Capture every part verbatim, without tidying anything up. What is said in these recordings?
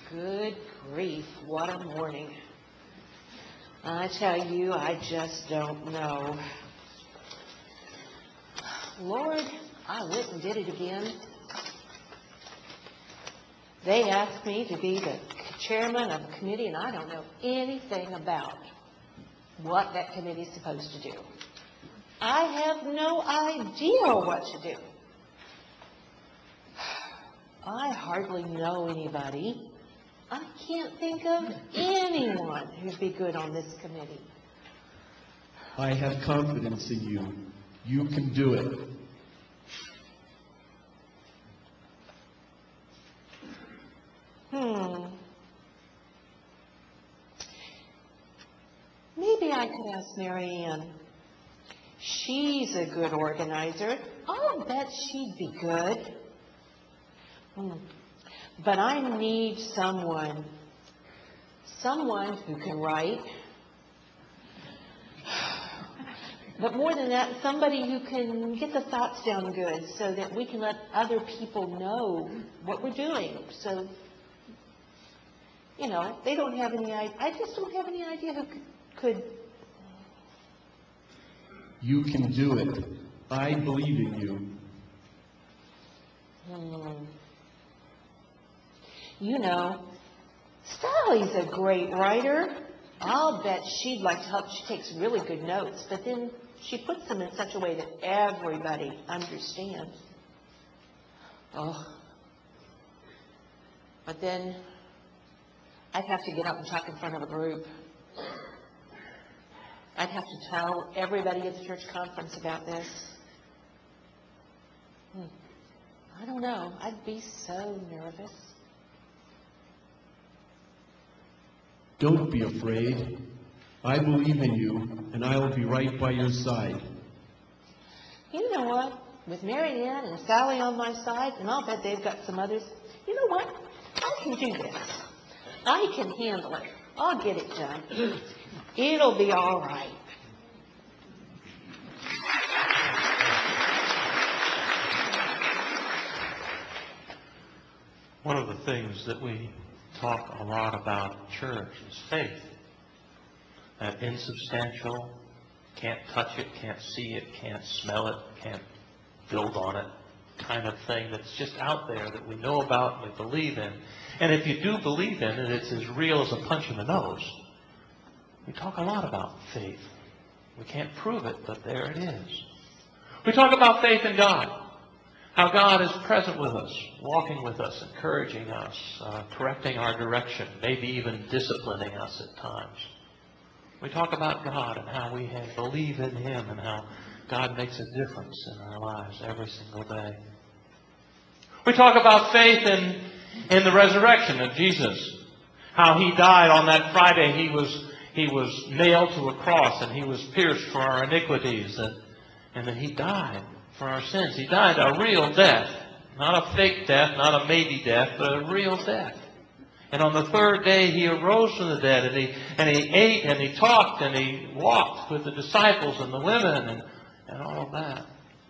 Good grief, what a morning. I tell you, I just don't know. Lord, I went and did it again. They asked me to be the chairman of a committee, and I don't know anything about what that committee is supposed to do. I have no idea what to do. I hardly know anybody. I can't think of anyone who'd be good on this committee. I have confidence in you. You can do it. Hmm. Maybe I could ask Mary Ann. She's a good organizer. I'll bet she'd be good. Hmm. But I need someone, someone who can write. But more than that, somebody who can get the thoughts down good so that we can let other people know what we're doing. So, you know, they don't have any idea. I just don't have any idea who could. You can do it. I believe in you. Hmm. You know, Sally's a great writer. I'll bet she'd like to help. She takes really good notes, but then she puts them in such a way that everybody understands. Oh. But then I'd have to get up and talk in front of a group. I'd have to tell everybody at the church conference about this. Hmm. I don't know. I'd be so nervous. Don't be afraid. I believe in you, and I will be right by your side. You know what? With Mary Ann and Sally on my side, and I'll bet they've got some others, you know what? I can do this. I can handle it. I'll get it done. It'll be all right. One of the things that we talk a lot about in church is faith. That insubstantial, can't touch it, can't see it, can't smell it, can't build on it kind of thing that's just out there that we know about and we believe in. And if you do believe in it, it's as real as a punch in the nose. We talk a lot about faith. We can't prove it, but there it is. We talk about faith in God. How God is present with us, walking with us, encouraging us, uh, correcting our direction, maybe even disciplining us at times. We talk about God and how we have, believe in Him and how God makes a difference in our lives every single day. We talk about faith in, in the resurrection of Jesus. How He died on that Friday. He was, he was nailed to a cross and He was pierced for our iniquities. And, and then He died for our sins. He died a real death. Not a fake death, not a maybe death, but a real death. And on the third day He arose from the dead, and He and He ate and He talked and He walked with the disciples and the women and, and all of that.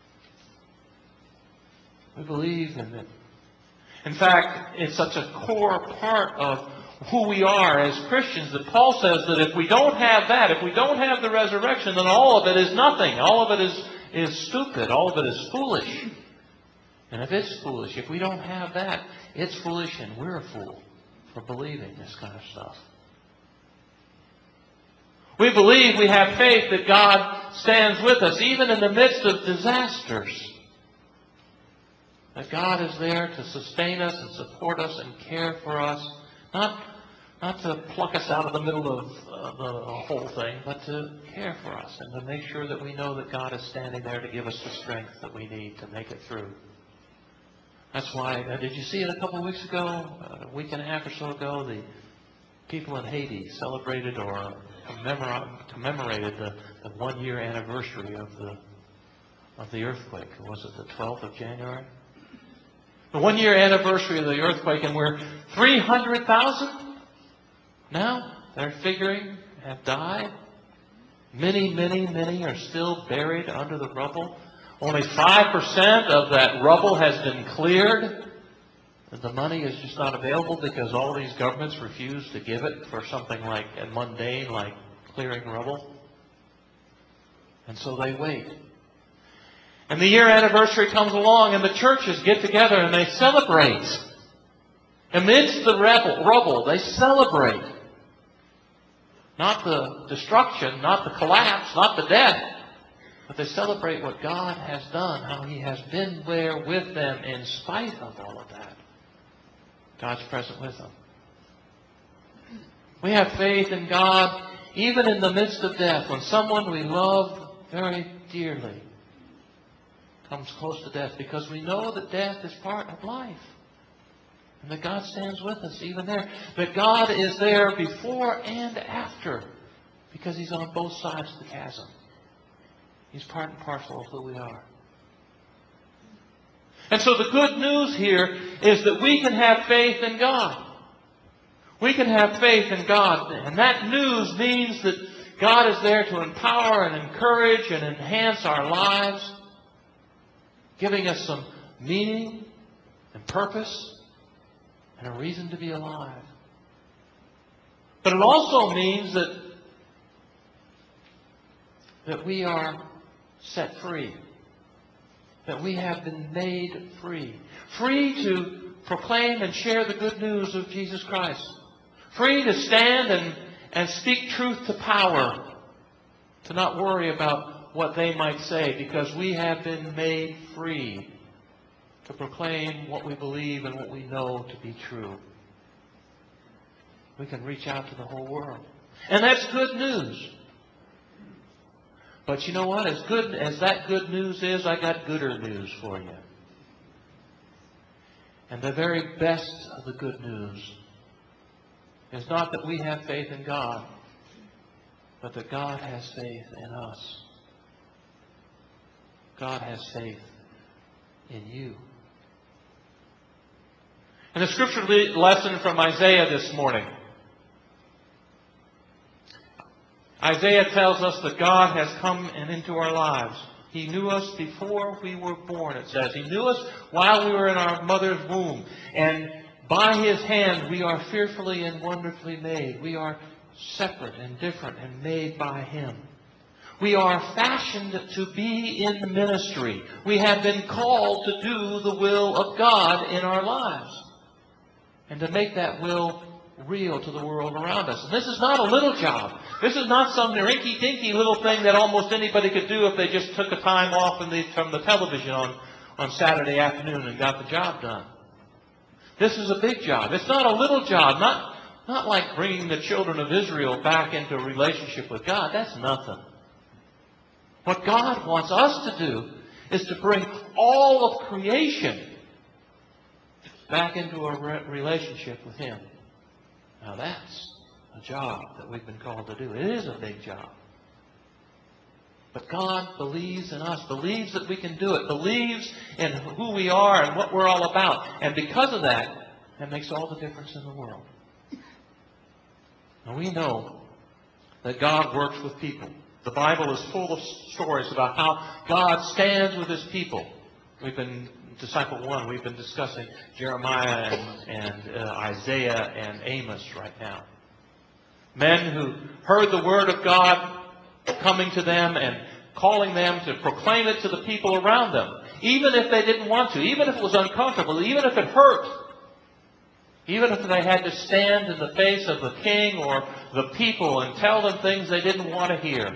We believe in it. In fact, it's such a core part of who we are as Christians that Paul says that if we don't have that, if we don't have the resurrection, then all of it is nothing. All of it is, is stupid. All of it is foolish. And if it's foolish, if we don't have that, it's foolish and we're a fool for believing this kind of stuff. We believe, we have faith that God stands with us even in the midst of disasters. That God is there to sustain us and support us and care for us. Not, not to pluck us out of the middle of uh, the whole thing, but to care for us and to make sure that we know that God is standing there to give us the strength that we need to make it through. That's why, uh, did you see it a couple of weeks ago, uh, a week and a half or so ago, the people in Haiti celebrated or commemora- commemorated the, the one-year anniversary of the, of the earthquake. Was it the twelfth of January? The one-year anniversary of the earthquake, and we're three hundred thousand now, they're figuring, have died. Many, many, many are still buried under the rubble. Only five percent of that rubble has been cleared. The money is just not available because all these governments refuse to give it for something like and mundane like clearing rubble. And so they wait. And the year anniversary comes along and the churches get together and they celebrate. Amidst the rebel, rubble, they celebrate. Not the destruction, not the collapse, not the death, but they celebrate what God has done, how He has been there with them in spite of all of that. God's present with them. We have faith in God even in the midst of death, when someone we love very dearly comes close to death, because we know that death is part of life. And that God stands with us even there. That God is there before and after, because He's on both sides of the chasm. He's part and parcel of who we are. And so the good news here is that we can have faith in God. We can have faith in God. And that news means that God is there to empower and encourage and enhance our lives, giving us some meaning and purpose and a reason to be alive. But it also means that, that we are set free. That we have been made free. Free to proclaim and share the good news of Jesus Christ. Free to stand and, and speak truth to power. To not worry about what they might say, because we have been made free to proclaim what we believe and what we know to be true. We can reach out to the whole world. And that's good news. But you know what? As good as that good news is, I got gooder news for you. And the very best of the good news is not that we have faith in God, but that God has faith in us. God has faith in you. And the scripture lesson from Isaiah this morning. Isaiah tells us that God has come and into our lives. He knew us before we were born, it says. He knew us while we were in our mother's womb. And by His hand we are fearfully and wonderfully made. We are separate and different and made by Him. We are fashioned to be in ministry. We have been called to do the will of God in our lives. And to make that will real to the world around us. And this is not a little job. This is not some rinky-dinky little thing that almost anybody could do if they just took a time off in the, from the television on, on Saturday afternoon and got the job done. This is a big job. It's not a little job. Not, not like bringing the children of Israel back into a relationship with God. That's nothing. What God wants us to do is to bring all of creation back into a re- relationship with Him. Now that's a job that we've been called to do. It is a big job. But God believes in us, believes that we can do it, believes in who we are and what we're all about. And because of that, that makes all the difference in the world. Now we know that God works with people. The Bible is full of stories about how God stands with His people. We've been Disciple one, we've been discussing Jeremiah and, and uh, Isaiah and Amos right now. Men who heard the word of God coming to them and calling them to proclaim it to the people around them. Even if they didn't want to, even if it was uncomfortable, even if it hurt. Even if they had to stand in the face of the king or the people and tell them things they didn't want to hear.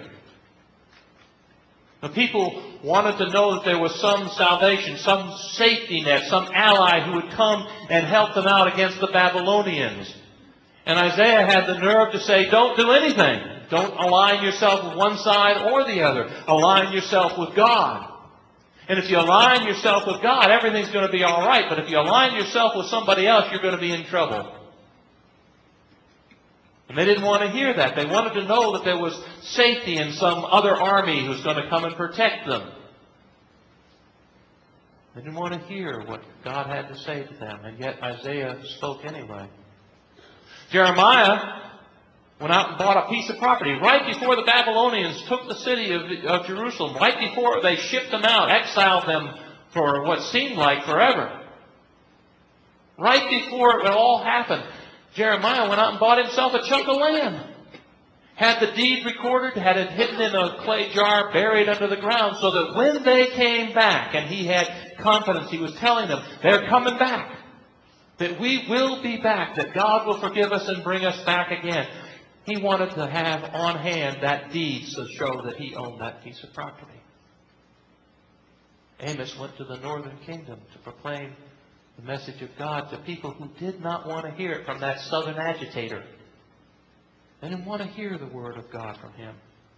The people wanted to know that there was some salvation, some safety net, some ally who would come and help them out against the Babylonians. And Isaiah had the nerve to say, don't do anything. Don't align yourself with one side or the other. Align yourself with God. And if you align yourself with God, everything's going to be all right. But if you align yourself with somebody else, you're going to be in trouble. And they didn't want to hear that. They wanted to know that there was safety in some other army who's going to come and protect them. They didn't want to hear what God had to say to them. And yet Isaiah spoke anyway. Jeremiah went out and bought a piece of property right before the Babylonians took the city of, of Jerusalem. Right before they shipped them out, exiled them for what seemed like forever. Right before it all happened, Jeremiah went out and bought himself a chunk of land. Had the deed recorded, had it hidden in a clay jar, buried under the ground, so that when they came back, and he had confidence, he was telling them, they're coming back. That we will be back, that God will forgive us and bring us back again. He wanted to have on hand that deed to show that he owned that piece of property. Amos went to the northern kingdom to proclaim the message of God to people who did not want to hear it from that southern agitator. They didn't want to hear the word of God from him.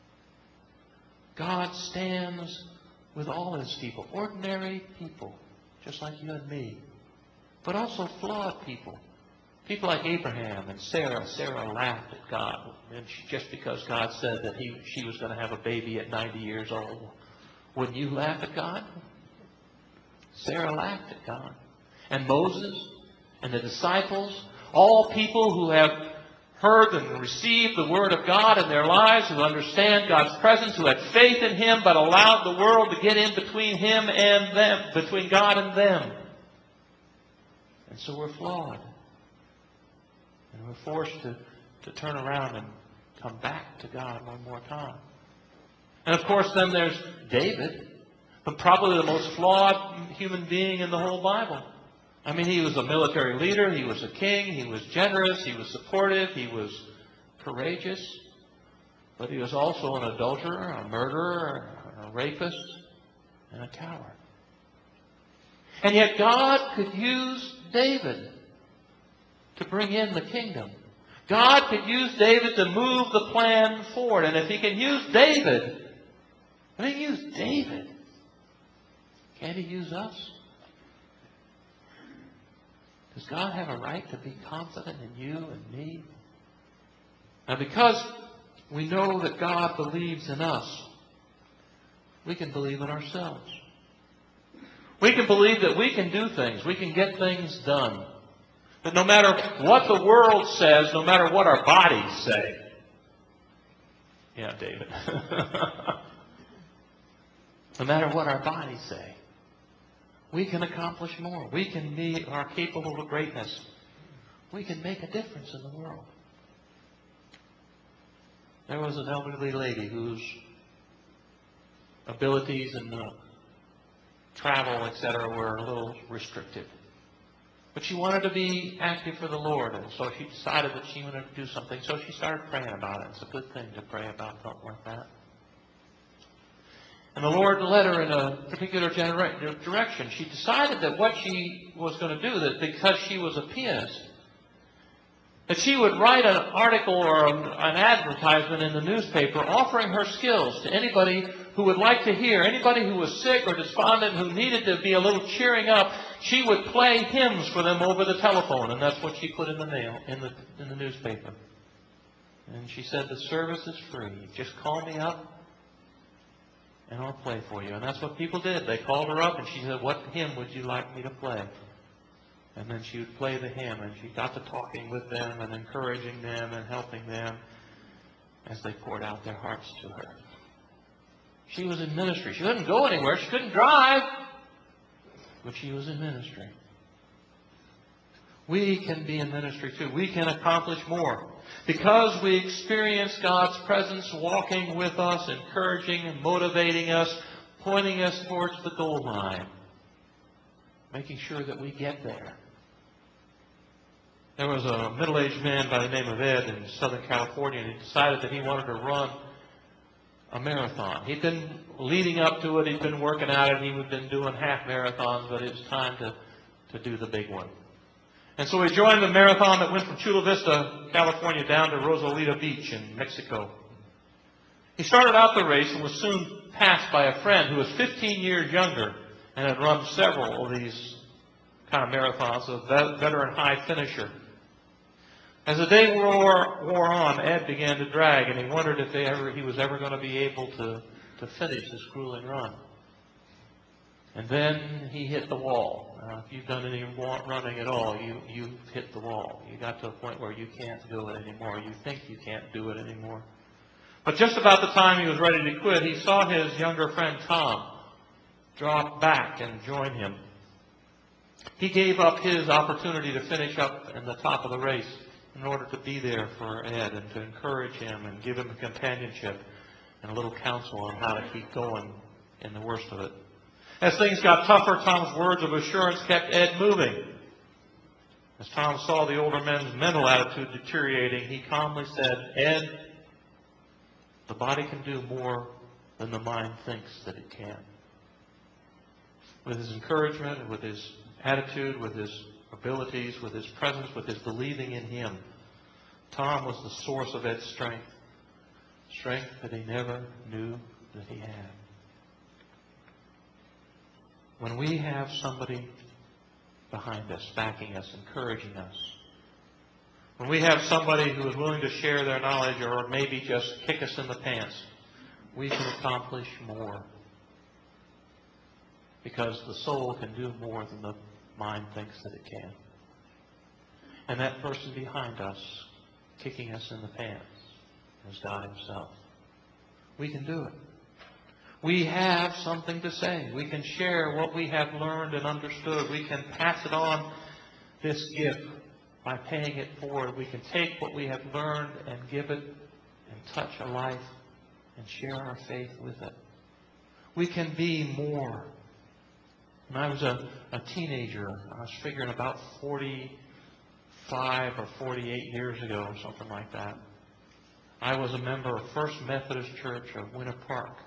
God stands with all his people, ordinary people, just like you and me, but also flawed people. People like Abraham and Sarah. Sarah laughed at God, and she, just because God said that he, she was going to have a baby at ninety years old. Wouldn't you laugh at God? Sarah laughed at God. And Moses and the disciples, all people who have heard and received the Word of God in their lives, who understand God's presence, who had faith in Him, but allowed the world to get in between Him and them, between God and them. And so we're flawed. And we're forced to, to turn around and come back to God one more time. And of course, then there's David, but probably the most flawed human being in the whole Bible. I mean, he was a military leader, he was a king, he was generous, he was supportive, he was courageous, but he was also an adulterer, a murderer, a rapist, and a coward. And yet God could use David to bring in the kingdom. God could use David to move the plan forward. And if he can use David, if he can use David, can't he use us? Does God have a right to be confident in you and me? Now, because we know that God believes in us, we can believe in ourselves. We can believe that we can do things. We can get things done. That no matter what the world says, no matter what our bodies say. Yeah, David. No matter what our bodies say, we can accomplish more. We can be, are capable of greatness. We can make a difference in the world. There was an elderly lady whose abilities and uh, travel, et cetera, were a little restricted. But she wanted to be active for the Lord, and so she decided that she wanted to do something. So she started praying about it. It's a good thing to pray about something like that. And the Lord led her in a particular genera- direction. She decided that what she was going to do, that because she was a pianist, that she would write an article or an, an advertisement in the newspaper offering her skills to anybody who would like to hear, anybody who was sick or despondent, who needed to be a little cheering up. She would play hymns for them over the telephone, and that's what she put in the mail, in the, in the newspaper. And she said, the service is free. Just call me up, and I'll play for you. And that's what people did. They called her up, and she said, what hymn would you like me to play? And then she would play the hymn, and she got to talking with them and encouraging them and helping them as they poured out their hearts to her. She was in ministry. She couldn't go anywhere. She couldn't drive. But she was in ministry. We can be in ministry too. We can accomplish more. Because we experience God's presence walking with us, encouraging and motivating us, pointing us towards the goal line, making sure that we get there. There was a middle-aged man by the name of Ed in Southern California, and he decided that he wanted to run a marathon. He'd been leading up to it. He'd been working at it. He'd been doing half marathons, but it was time to, to do the big one. And so he joined the marathon that went from Chula Vista, California, down to Rosalita Beach in Mexico. He started out the race and was soon passed by a friend who was fifteen years younger and had run several of these kind of marathons, a veteran high finisher. As the day wore, wore on, Ed began to drag, and he wondered if they ever, he was ever going to be able to, to finish this grueling run. And then he hit the wall. Now, if you've done any running at all, you, you've hit the wall. You got to a point where you can't do it anymore. You think you can't do it anymore. But just about the time he was ready to quit, he saw his younger friend Tom drop back and join him. He gave up his opportunity to finish up in the top of the race in order to be there for Ed and to encourage him and give him companionship and a little counsel on how to keep going in the worst of it. As things got tougher, Tom's words of assurance kept Ed moving. As Tom saw the older man's mental attitude deteriorating, he calmly said, "Ed, the body can do more than the mind thinks that it can." With his encouragement, with his attitude, with his abilities, with his presence, with his believing in him, Tom was the source of Ed's strength. Strength that he never knew that he had. When we have somebody behind us, backing us, encouraging us, when we have somebody who is willing to share their knowledge or maybe just kick us in the pants, we can accomplish more. Because the soul can do more than the mind thinks that it can. And that person behind us, kicking us in the pants, is God Himself. We can do it. We have something to say. We can share what we have learned and understood. We can pass it on, this gift, by paying it forward. We can take what we have learned and give it and touch a life and share our faith with it. We can be more. When I was a, a teenager, I was figuring about forty-five or forty-eight years ago or something like that, I was a member of First Methodist Church of Winter Park.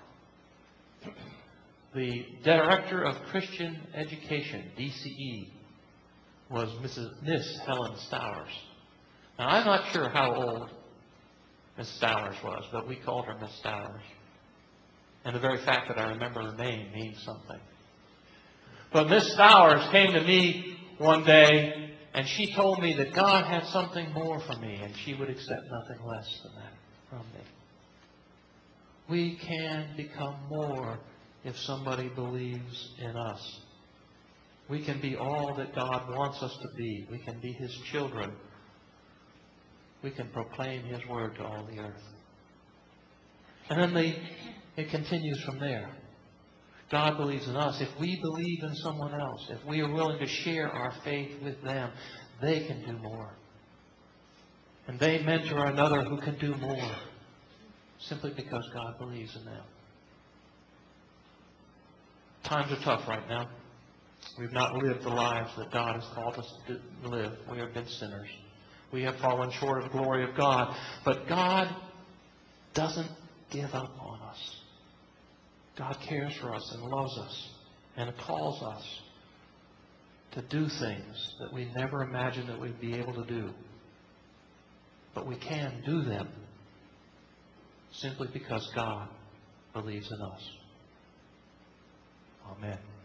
The Director of Christian Education, D C E, was Missus Miss Helen Stowers. Now, I'm not sure how old Miss Stowers was, but we called her Miss Stowers. And the very fact that I remember her name means something. But Miss Stowers came to me one day, and she told me that God had something more for me, and she would accept nothing less than that from me. We can become more if somebody believes in us. We can be all that God wants us to be. We can be His children. We can proclaim His word to all the earth. And then the, it continues from there. God believes in us. If we believe in someone else, if we are willing to share our faith with them, they can do more. And they mentor another who can do more, simply because God believes in them. Times are tough right now. We've not lived the lives that God has called us to live. We have been sinners. We have fallen short of the glory of God. But God doesn't give up on us. God cares for us and loves us and calls us to do things that we never imagined that we'd be able to do. But we can do them simply because God believes in us. Amen.